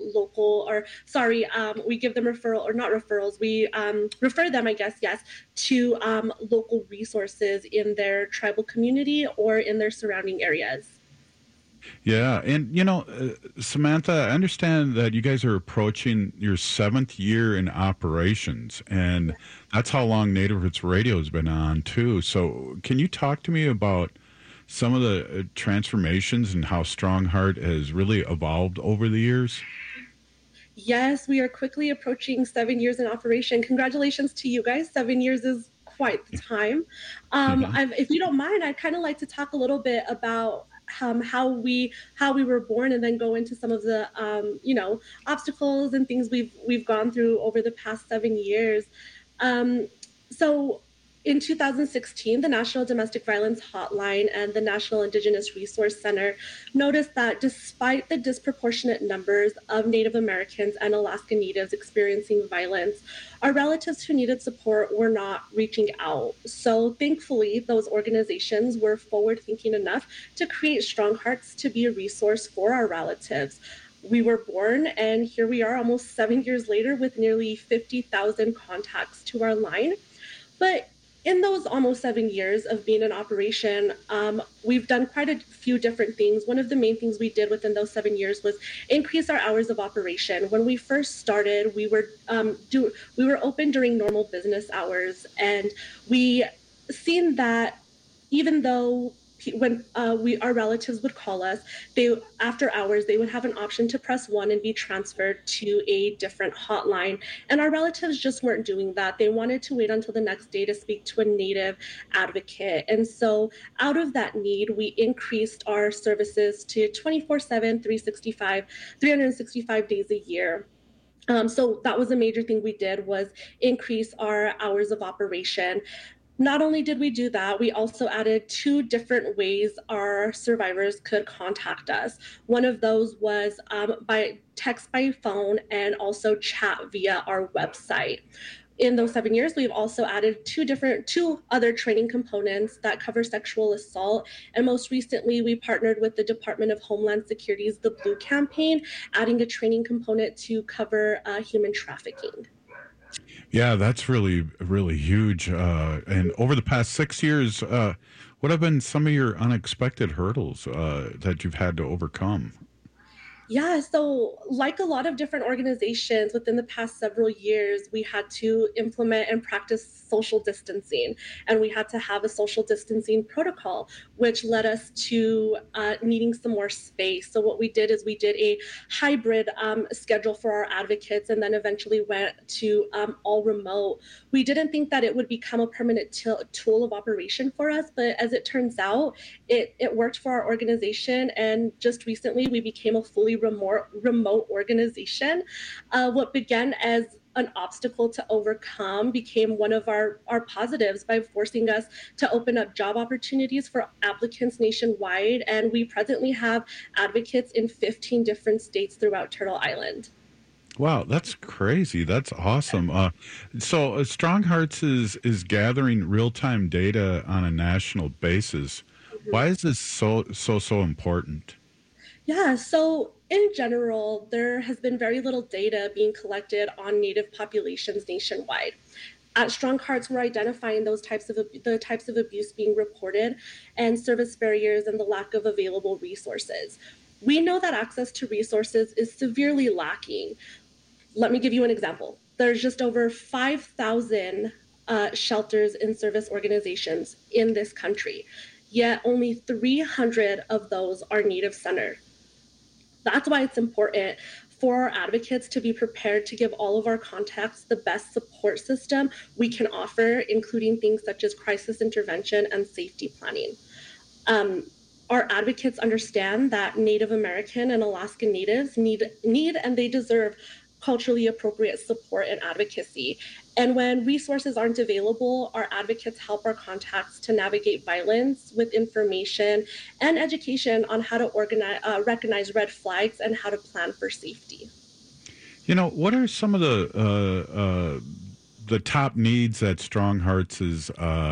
Speaker 2: we give them we refer them, to local resources in their tribal community or in their surrounding areas.
Speaker 3: Yeah. And, Samantha, I understand that you guys are approaching your 7th year in operations, and that's how long Native Roots Radio has been on, too. So can you talk to me about some of the transformations and how Strong Heart has really evolved over the years?
Speaker 2: Yes, we are quickly approaching 7 years in operation. Congratulations to you guys. 7 years is quite the time. If you don't mind, I'd kind of like to talk a little bit about how we were born, and then go into some of the obstacles and things we've gone through over the past 7 years. So in 2016, the National Domestic Violence Hotline and the National Indigenous Resource Center noticed that despite the disproportionate numbers of Native Americans and Alaska Natives experiencing violence, our relatives who needed support were not reaching out. So thankfully, those organizations were forward-thinking enough to create Strong Hearts to be a resource for our relatives. We were born, and here we are almost 7 years later with nearly 50,000 contacts to our line. But in those almost 7 years of being in operation, we've done quite a few different things. One of the main things we did within those 7 years was increase our hours of operation. When we first started, we were open during normal business hours, and we seen that even though when our relatives would call us, after hours, they would have an option to press 1 and be transferred to a different hotline. And our relatives just weren't doing that. They wanted to wait until the next day to speak to a Native advocate. And so out of that need, we increased our services to 24/7, 365 days a year. So that was a major thing we did, was increase our hours of operation. Not only did we do that, we also added 2 different ways our survivors could contact us. One of those was by text by phone, and also chat via our website. In those 7 years, we've also added 2 other training components that cover sexual assault. And most recently, we partnered with the Department of Homeland Security's The Blue Campaign, adding a training component to cover human trafficking.
Speaker 3: Yeah, that's really, really huge. And over the past 6 years, what have been some of your unexpected hurdles that you've had to overcome?
Speaker 2: Yeah, so like a lot of different organizations within the past several years, we had to implement and practice social distancing, and we had to have a social distancing protocol, which led us to needing some more space. So what we did is we did a hybrid schedule for our advocates, and then eventually went to all remote. We didn't think that it would become a permanent tool of operation for us, but as it turns out, it worked for our organization, and just recently we became a fully remote organization. What began as an obstacle to overcome became one of our positives by forcing us to open up job opportunities for applicants nationwide. And we presently have advocates in 15 different states throughout Turtle Island.
Speaker 3: Wow, that's crazy. That's awesome. So Strong Hearts is gathering real-time data on a national basis. Why is this so important?
Speaker 2: Yeah, so in general, there has been very little data being collected on Native populations nationwide. At Strong Hearts, we're identifying the types of abuse being reported and service barriers and the lack of available resources. We know that access to resources is severely lacking. Let me give you an example. There's just over 5,000 shelters and service organizations in this country, yet only 300 of those are Native-centered. That's why it's important for our advocates to be prepared to give all of our contacts the best support system we can offer, including things such as crisis intervention and safety planning. Our advocates understand that Native American and Alaskan Natives need and they deserve culturally appropriate support and advocacy. And when resources aren't available, our advocates help our contacts to navigate violence with information and education on how to recognize red flags and how to plan for safety.
Speaker 3: You know, what are some of the top needs that Strong Hearts is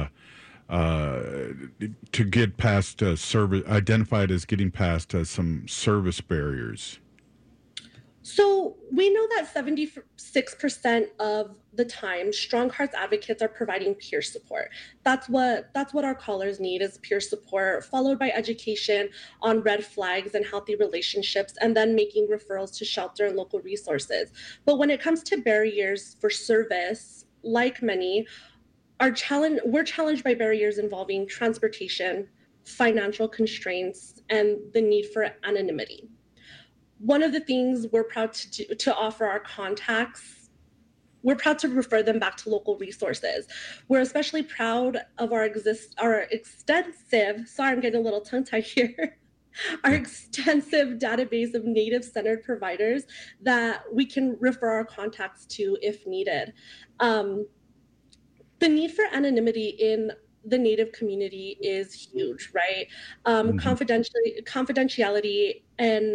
Speaker 3: to get past service, identified as getting past some service barriers?
Speaker 2: So we know that 76% of the time, Strong Hearts advocates are providing peer support. That's what our callers need, is peer support, followed by education on red flags and healthy relationships, and then making referrals to shelter and local resources. But when it comes to barriers for service, like many, we're challenged by barriers involving transportation, financial constraints, and the need for anonymity. One of the things we're proud to offer our contacts, we're proud to refer them back to local resources. We're especially proud of our extensive, sorry, I'm getting a little tongue-tied here, our extensive database of Native-centered providers that we can refer our contacts to if needed. The need for anonymity in the Native community is huge, right? Confidentiality and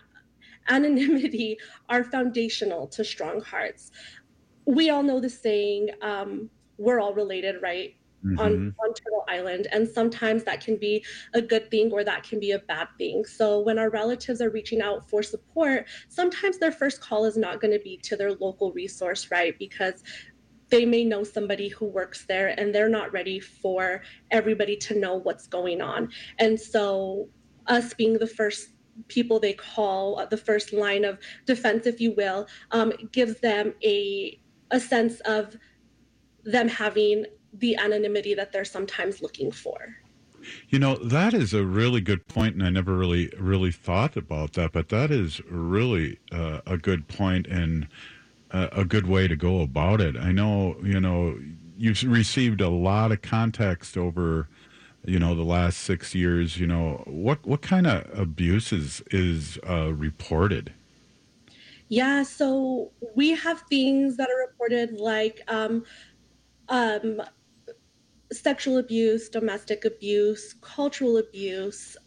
Speaker 2: anonymity are foundational to Strong Hearts. We all know the saying, we're all related, right? On Turtle Island. And sometimes that can be a good thing or that can be a bad thing. So when our relatives are reaching out for support, sometimes their first call is not going to be to their local resource, right? Because they may know somebody who works there and they're not ready for everybody to know what's going on. And so us being the first people they call, the first line of defense, if you will, gives them a sense of them having the anonymity that they're sometimes looking for.
Speaker 3: You know, that is a really good point, and I never really thought about that, but that is really a good point and a good way to go about it. I know, you know, you've received a lot of context over, you know, the last 6 years. You know, what kind of abuses is reported?
Speaker 2: Yeah, so we have things that are reported like sexual abuse, domestic abuse, cultural abuse.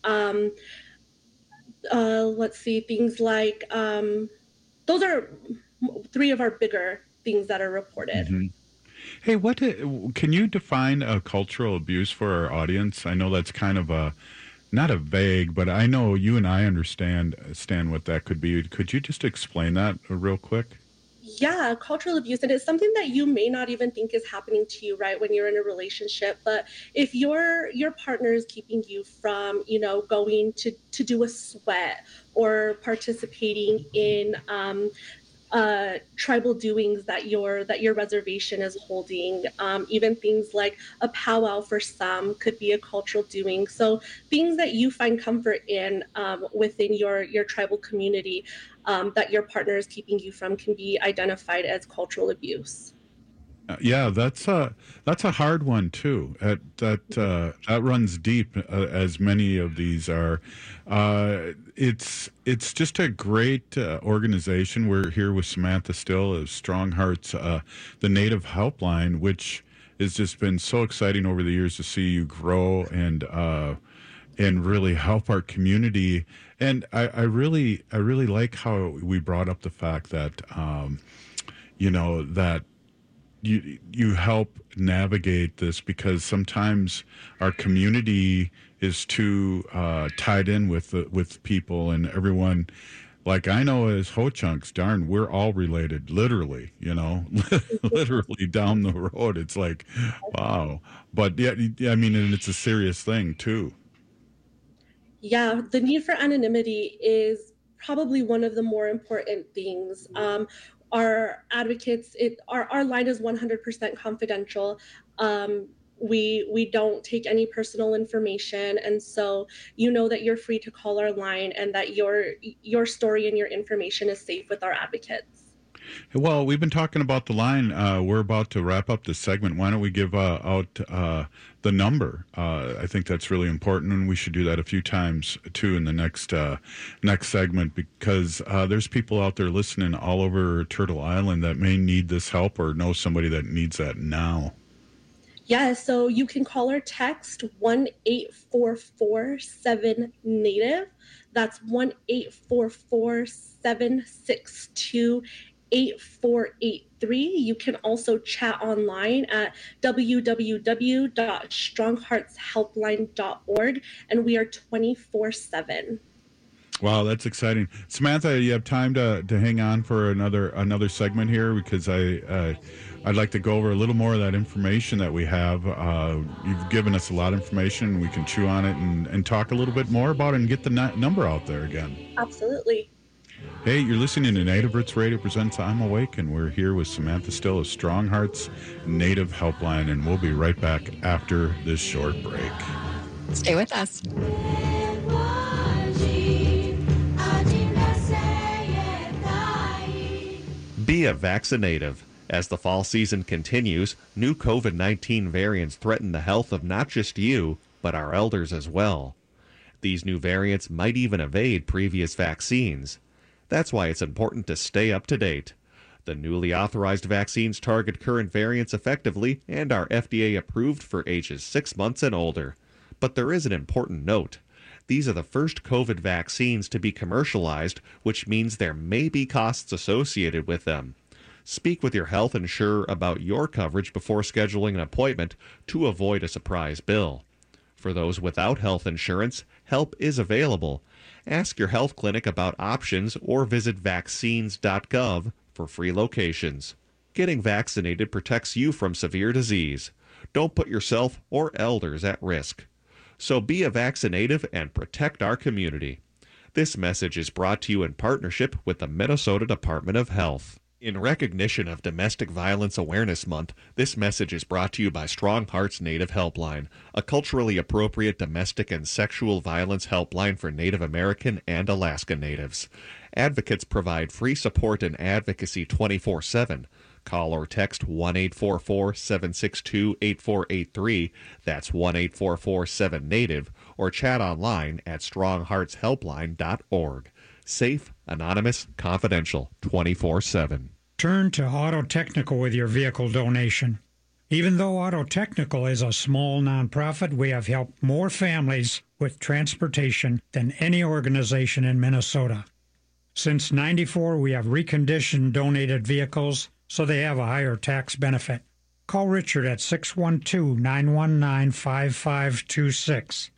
Speaker 2: Let's see, things like those are three of our bigger things that are reported.
Speaker 3: Mm-hmm. Hey, can you define cultural abuse for our audience? I know that's kind of not a vague, but I know you and I understand what that could be. Could you just explain that real quick?
Speaker 2: Yeah, cultural abuse. And it's something that you may not even think is happening to you, right, when you're in a relationship. But if your partner is keeping you from, going to do a sweat or participating in tribal doings that your reservation is holding, even things like a powwow for some could be a cultural doing. So things that you find comfort in within your tribal community that your partner is keeping you from can be identified as cultural abuse.
Speaker 3: Yeah, that's a hard one too. That runs deep, as many of these are. It's just a great organization. We're here with Samantha Still of Strong Hearts, the Native Helpline, which has just been so exciting over the years to see you grow and really help our community. And I really like how we brought up the fact that that you help navigate this, because sometimes our community is too tied in with people and everyone. Like I know as Ho-Chunks, darn, we're all related, literally, literally down the road. It's like, wow. But yeah, I mean, and it's a serious thing too.
Speaker 2: Yeah, the need for anonymity is probably one of the more important things. Our advocates, our line is 100% confidential. We don't take any personal information, and so that you're free to call our line and that your story and your information is safe with our advocates.
Speaker 3: Well, we've been talking about the line. We're about to wrap up this segment. Why don't we give out the number? I think that's really important, and we should do that a few times too in the next segment, because there's people out there listening all over Turtle Island that may need this help or know somebody that needs that now.
Speaker 2: Yeah, so you can call or text 1-844-7-NATIVE. That's 1-844-762-8483. You can also chat online at www.strongheartshelpline.org, and we are 24/7.
Speaker 3: Wow, that's exciting. Samantha, you have time to hang on for another segment here, because I'd like to go over a little more of that information that we have. You've given us a lot of information. We can chew on it and talk a little bit more about it and get the number out there again.
Speaker 2: Absolutely.
Speaker 3: Hey, you're listening to Native Roots Radio presents I'm Awake, and we're here with Samantha Still of Strong Hearts Native Helpline, and we'll be right back after this short break.
Speaker 1: Stay with us.
Speaker 18: Be a vaccinative. As the fall season continues, new COVID-19 variants threaten the health of not just you, but our elders as well. These new variants might even evade previous vaccines. That's why it's important to stay up to date. The newly authorized vaccines target current variants effectively and are FDA approved for ages 6 months and older. But there is an important note. These are the first COVID vaccines to be commercialized, which means there may be costs associated with them. Speak with your health insurer about your coverage before scheduling an appointment to avoid a surprise bill. For those without health insurance, help is available. Ask your health clinic about options or visit vaccines.gov for free locations. Getting vaccinated protects you from severe disease. Don't put yourself or elders at risk. So be a vaccinative and protect our community. This message is brought to you in partnership with the Minnesota Department of Health. In recognition of Domestic Violence Awareness Month, this message is brought to you by Strong Hearts Native Helpline, a culturally appropriate domestic and sexual violence helpline for Native American and Alaska Natives. Advocates provide free support and advocacy 24/7. Call or text 1-844-762-8483, that's 1-844-7-NATIVE, or chat online at strongheartshelpline.org. Safe, anonymous, confidential, 24/7.
Speaker 4: Turn to Auto Technical with your vehicle donation. Even though Auto Technical is a small nonprofit, we have helped more families with transportation than any organization in Minnesota. Since '94, we have reconditioned donated vehicles so they have a higher tax benefit. Call Richard at 612-919-5526,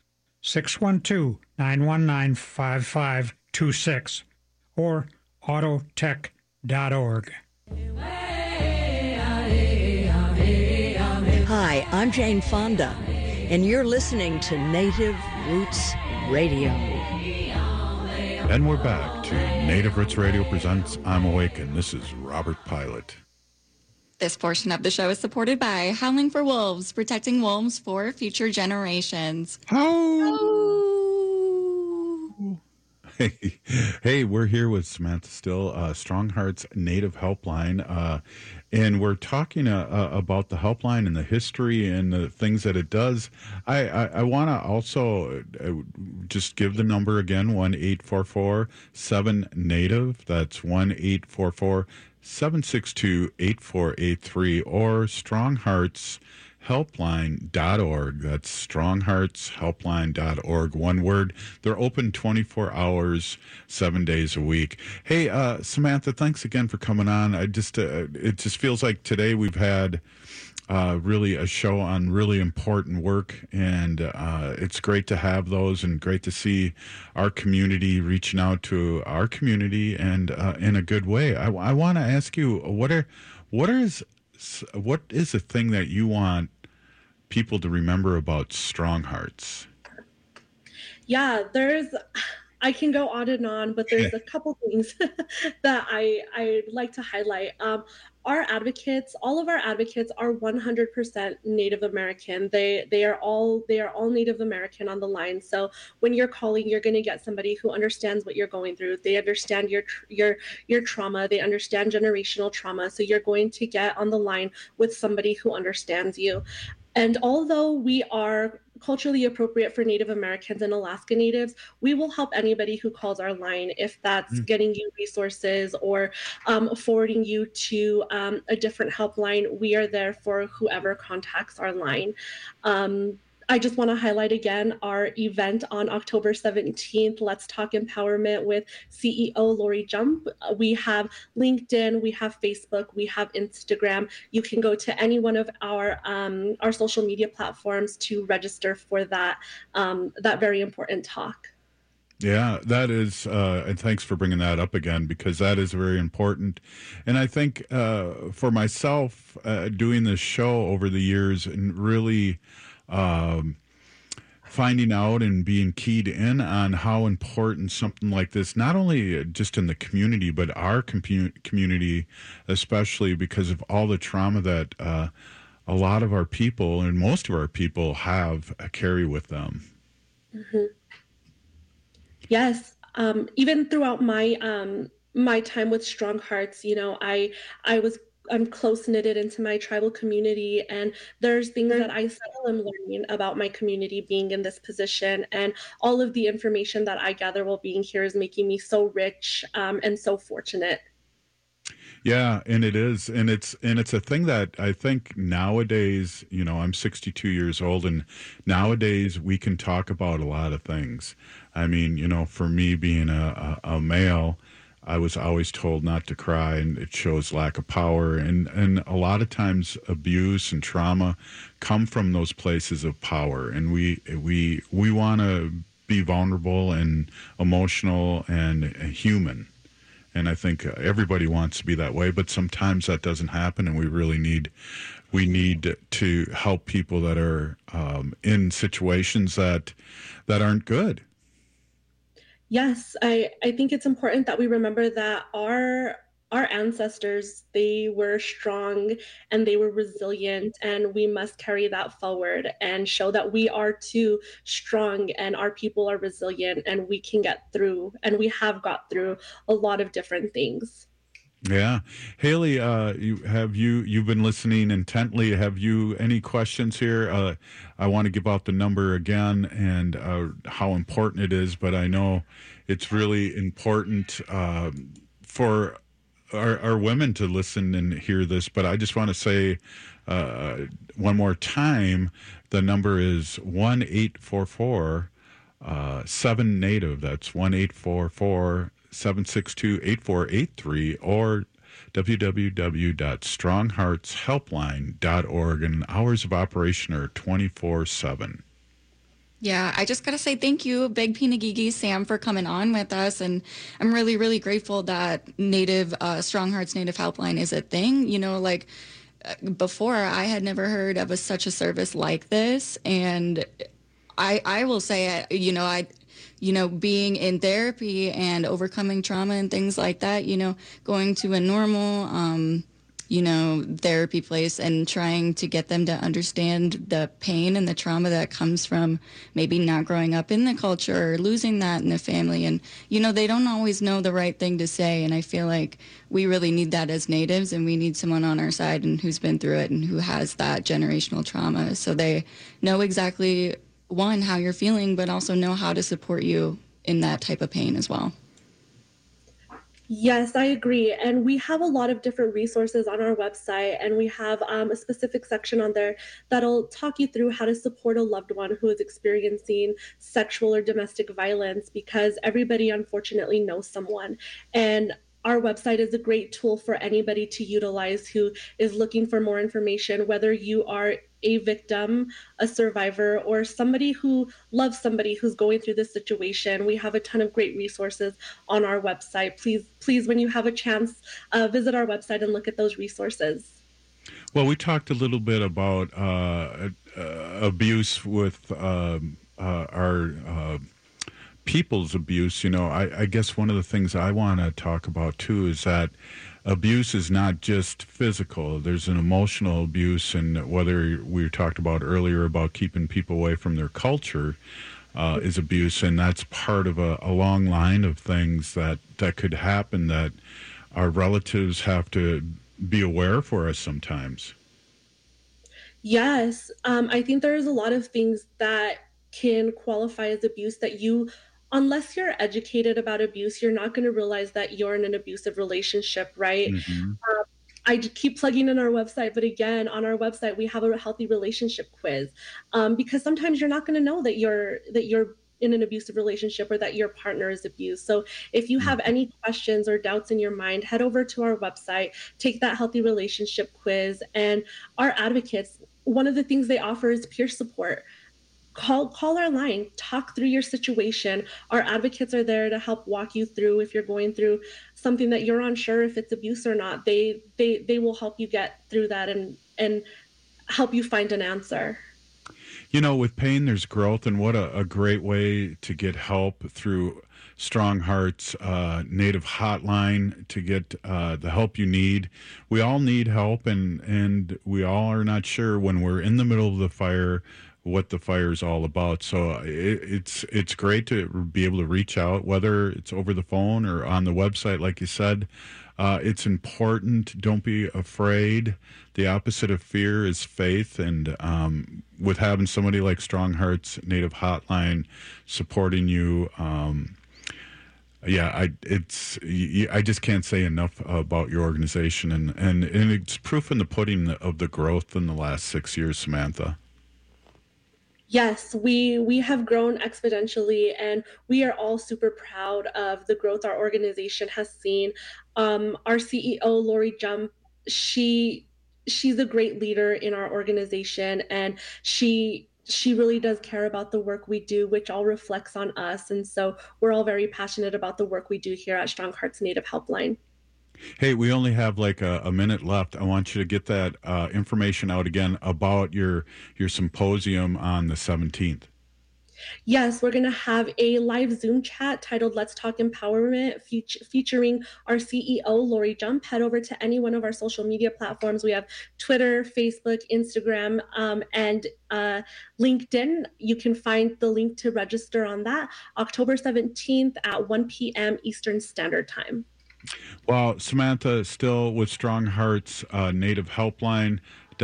Speaker 4: 612-919-5526, or autotech.org.
Speaker 5: Hi, I'm Jane Fonda, and you're listening to Native Roots Radio.
Speaker 3: And we're back to Native Roots Radio presents I'm Awake, and this is Robert Pilot.
Speaker 1: This portion of the show is supported by Howling for Wolves, protecting wolves for future generations.
Speaker 3: Hey, we're here with Samantha Still, Strong Hearts Native Helpline, and we're talking about the helpline and the history and the things that it does. I want to also just give the number again, 1-844-7-NATIVE. That's 1-844-762-8483, or strongheartshelpline.org. That's strongheartshelpline.org. One word. They're open 24 hours, 7 days a week. Hey, Samantha, thanks again for coming on. It just feels like today we've had really a show on really important work, and it's great to have those, and great to see our community reaching out to our community, and in a good way. I want to ask you, what is the thing that you want people to remember about Strong Hearts?
Speaker 2: Yeah, I can go on and on, but there's a couple things that I'd like to highlight. Our advocates, all of our advocates are 100% Native American. They are all Native American on the line. So when you're calling, you're going to get somebody who understands what you're going through. They understand your trauma. They understand generational trauma. So you're going to get on the line with somebody who understands you. And although we are culturally appropriate for Native Americans and Alaska Natives, we will help anybody who calls our line, if that's getting you resources or forwarding you to a different helpline. We are there for whoever contacts our line. I just want to highlight again our event on October 17th, Let's Talk Empowerment with CEO Lori Jump. We have LinkedIn, we have Facebook, we have Instagram. You can go to any one of our social media platforms to register for that very important talk.
Speaker 3: Yeah, that is, and thanks for bringing that up again, because that is very important. And I think for myself, doing this show over the years and really finding out and being keyed in on how important something like this, not only just in the community, but our community, especially because of all the trauma that a lot of our people and most of our people have carry with them.
Speaker 2: Mm-hmm. Yes. Even throughout my my time with Strong Hearts, I'm close knitted into my tribal community, and there's things that I still am learning about my community being in this position, and all of the information that I gather while being here is making me so rich and so fortunate.
Speaker 3: Yeah, and it is, and it's a thing that I think nowadays, I'm 62 years old, and nowadays we can talk about a lot of things. I mean, for me being a male, I was always told not to cry, and it shows lack of power. And a lot of times abuse and trauma come from those places of power. And we want to be vulnerable and emotional and human. And I think everybody wants to be that way, but sometimes that doesn't happen, and we really need to help people that are in situations that aren't good.
Speaker 2: Yes, I think it's important that we remember that our ancestors, they were strong and they were resilient, and we must carry that forward and show that we are too strong and our people are resilient, and we can get through, and we have got through a lot of different things.
Speaker 3: Yeah. Haley, you've been listening intently. Have you any questions here? I want to give out the number again and how important it is, but I know it's really important for our women to listen and hear this, but I just want to say one more time, the number is 1-844-7-NATIVE. That's 1-844-762-8483, or www.strongheartshelpline.org, and hours of operation are 24/7.
Speaker 1: Yeah, I just got to say thank you, Big Pinagigi Sam, for coming on with us. And I'm really, really grateful that Strong Hearts Native Helpline is a thing. You know, like before, I had never heard of such a service like this. And I will say, being in therapy and overcoming trauma and things like that, going to a normal, therapy place and trying to get them to understand the pain and the trauma that comes from maybe not growing up in the culture or losing that in the family. And, they don't always know the right thing to say. And I feel like we really need that as Natives, and we need someone on our side and who's been through it and who has that generational trauma. So they know exactly, one, how you're feeling, but also know how to support you in that type of pain as well.
Speaker 2: Yes, I agree. And we have a lot of different resources on our website, and we have a specific section on there that'll talk you through how to support a loved one who is experiencing sexual or domestic violence, because everybody unfortunately knows someone. And our website is a great tool for anybody to utilize who is looking for more information, whether you are a victim, a survivor, or somebody who loves somebody who's going through this situation. We have a ton of great resources on our website. Please, when you have a chance, visit our website and look at those resources.
Speaker 3: Well, we talked a little bit about abuse with our people's abuse. I guess one of the things I want to talk about too is that abuse is not just physical. There's an emotional abuse, and whether we talked about earlier about keeping people away from their culture is abuse, and that's part of a long line of things that could happen that our relatives have to be aware for us sometimes.
Speaker 2: Yes, I think there's a lot of things that can qualify as abuse that unless you're educated about abuse, you're not going to realize that you're in an abusive relationship, right? Mm-hmm. I keep plugging in our website, but again, on our website, we have a healthy relationship quiz, because sometimes you're not going to know that you're in an abusive relationship or that your partner is abused. So if you have any questions or doubts in your mind, head over to our website, take that healthy relationship quiz, and our advocates, one of the things they offer is peer support. Call our line, talk through your situation. Our advocates are there to help walk you through if you're going through something that you're unsure if it's abuse or not. They will help you get through that and help you find an answer.
Speaker 3: With pain, there's growth, and what a great way to get help through Strong Hearts Native Hotline to get the help you need. We all need help, and we all are not sure when we're in the middle of the fire what the fire is all about. So it's great to be able to reach out, whether it's over the phone or on the website, like you said. It's important. Don't be afraid. The opposite of fear is faith. And with having somebody like Strong Hearts Native Hotline supporting you, I just can't say enough about your organization. And it's proof in the pudding of the growth in the last 6 years, Samantha.
Speaker 2: Yes, we have grown exponentially, and we are all super proud of the growth our organization has seen. Our CEO, Lori Jump, she's a great leader in our organization, and she really does care about the work we do, which all reflects on us. And so we're all very passionate about the work we do here at Strong Hearts Native Helpline.
Speaker 3: Hey, we only have like a minute left. I want you to get that information out again about your symposium on the 17th.
Speaker 2: Yes, we're going to have a live Zoom chat titled Let's Talk Empowerment, featuring our CEO, Lori Jump. Head over to any one of our social media platforms. We have Twitter, Facebook, Instagram, and LinkedIn. You can find the link to register on that, October 17th at 1 p.m. Eastern Standard Time.
Speaker 3: Well, Samantha, still with Strong Hearts Native Helpline,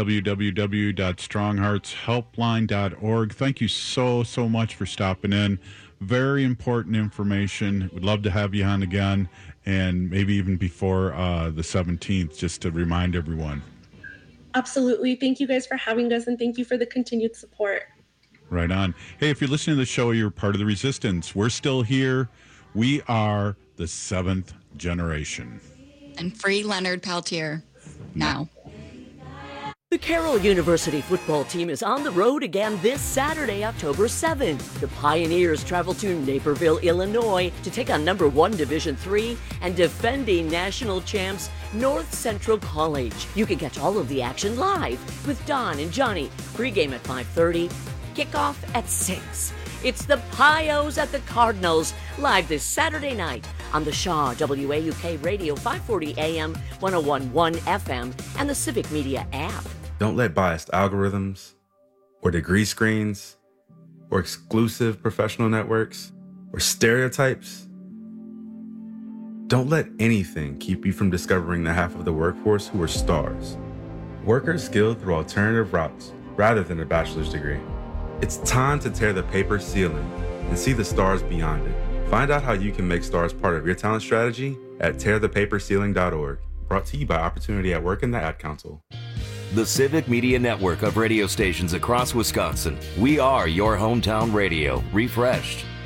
Speaker 3: www.strongheartshelpline.org. Thank you so much for stopping in. Very important information. Would love to have you on again, and maybe even before the 17th, just to remind everyone.
Speaker 2: Absolutely. Thank you guys for having us, and thank you for the continued support.
Speaker 3: Right on. Hey, if you're listening to the show, you're part of the resistance. We're still here. We are the 7th generation.
Speaker 1: And free Leonard Peltier now.
Speaker 16: The The Carroll University football team is on the road again this Saturday, October 7th. The Pioneers travel to Naperville, Illinois to take on number 1 Division III and defending national champs North Central College. You can catch all of the action live with Don and Johnny. Pregame at 5:30, kickoff at 6. It's the Pios at the Cardinals, live this Saturday night on the Shaw WAUK Radio 540 AM, 101.1 FM, and the Civic Media app.
Speaker 6: Don't let biased algorithms, or degree screens, or exclusive professional networks, or stereotypes, don't let anything keep you from discovering the half of the workforce who are stars. Workers skilled through alternative routes rather than a bachelor's degree. It's time to tear the paper ceiling and see the stars beyond it. Find out how you can make stars part of your talent strategy at tearthepaperceiling.org. Brought to you by Opportunity at Work and the Ad Council.
Speaker 7: The Civic Media Network of radio stations across Wisconsin. We are your hometown radio, refreshed.